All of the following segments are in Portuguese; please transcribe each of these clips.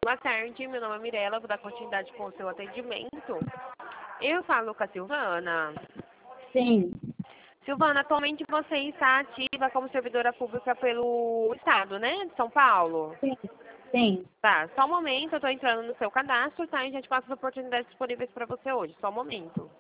Boa tarde, meu nome é Mirella, vou dar continuidade com o seu atendimento. Eu falo com a Silvana. Sim. Silvana, atualmente você está ativa como servidora pública pelo Estado, né, de São Paulo? Sim. Sim. Tá, só um momento, eu estou entrando no seu cadastro, tá? E a gente passa as oportunidades disponíveis para você hoje, só um momento.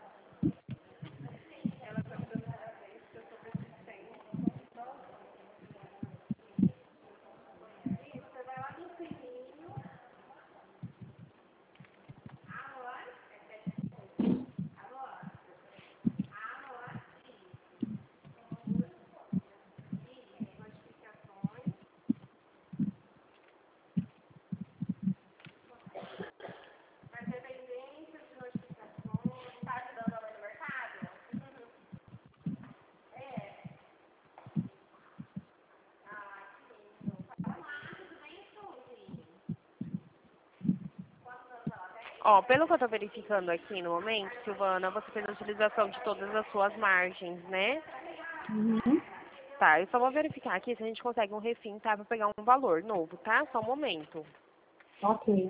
Ó, pelo que eu estou verificando aqui no momento, Silvana, você fez a utilização de todas as suas margens, né? Uhum. Tá, eu só vou verificar aqui se a gente consegue um refim, tá? Pra pegar um valor novo, tá? Só um momento. Ok.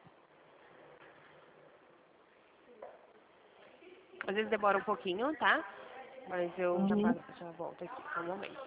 Às vezes demora um pouquinho, tá? Mas eu Uhum. já volto aqui, só um momento.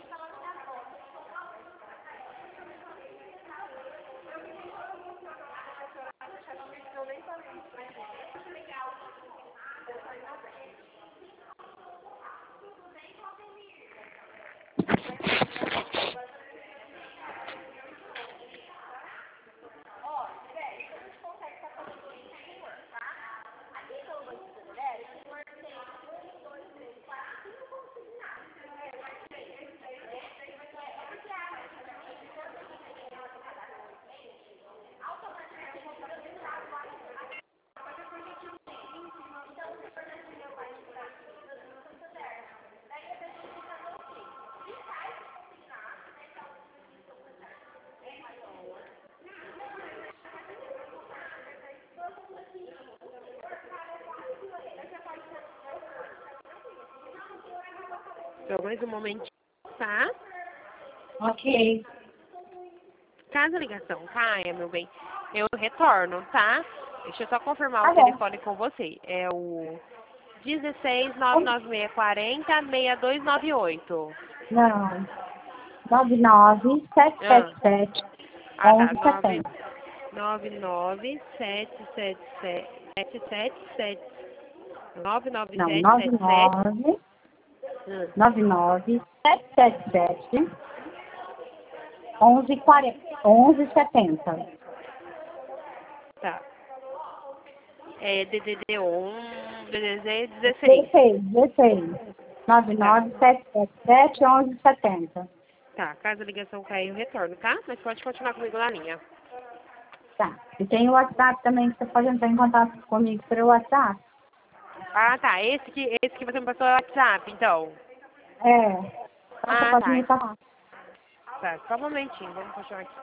Só mais um momentinho, tá? Ok. Caso a ligação caia, meu bem, eu retorno, tá? Deixa eu só confirmar Tá o bom. telefone com você. É o 16 99640 6298. Não. 99 Ah, 777 tá. 1170. 99777 Não, 99777 99 hum, 99 777 1140 1170. tá. É DDD1, DDD 16. 16, 16. Tá. 99 777 1170. Tá, caso a ligação cair, eu retorno, tá? Mas pode continuar comigo na linha. Tá. E tem o WhatsApp também, que você pode entrar em contato comigo pelo WhatsApp. Ah, tá. Esse que você me passou é o WhatsApp, então. É. Então você Ah, pode tá. me falar. Tá, só um momentinho. Vamos continuar aqui.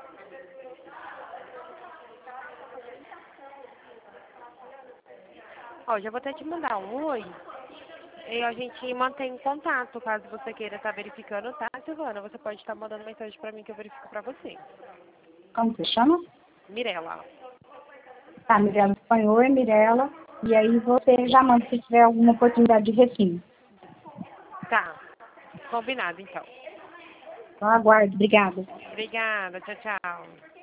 Ó, já vou até te mandar um oi. E a gente mantém contato, caso você queira estar verificando, tá, Silvana? Você pode estar mandando mensagem pra mim que eu verifico pra você. Como você chama? Mirella. Tá, Mirella Espanhol, Mirella. E aí você já manda se tiver alguma oportunidade de refim. Tá. Combinado, então. Então aguardo. Obrigada. Obrigada. Tchau, tchau.